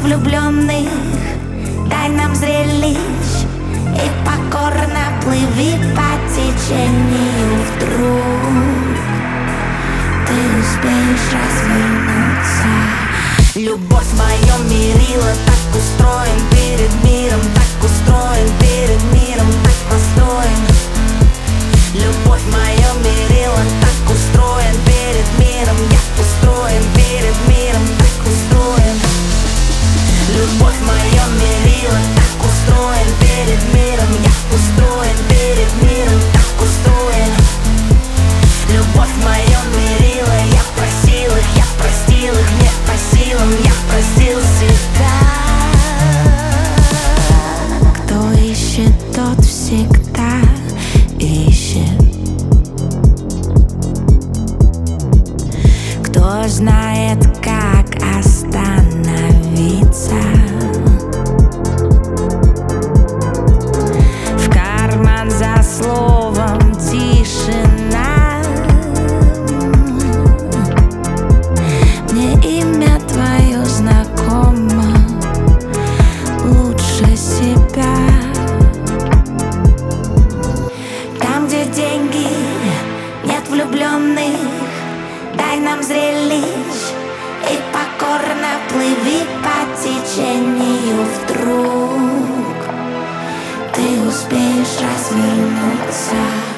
влюбленных, дай нам зрелищ и покорно плыви по течению. Вдруг ты успеешь развернуться. Любовь в моем мерила, так устроен перед миром, так устроен перед миром, так построен. Любовь в моем мерила, так устроен перед миром, я устроен перед миром, так устроен. Любовь в моем мерила, так устроен перед миром, я устроен перед миром, так устроен. Любовь в моем мерила, я просил их, я простил их, мне по силам, я простил себя. Кто ищет, тот всегда ищет. Кто знает, как остановиться. В карман за словом тишина. Мне имя твое знакомо лучше себя. Там, где деньги, нет влюбленных, дай нам зрелищ и покорно плыви по течению. Вдруг ты успеешь развернуться.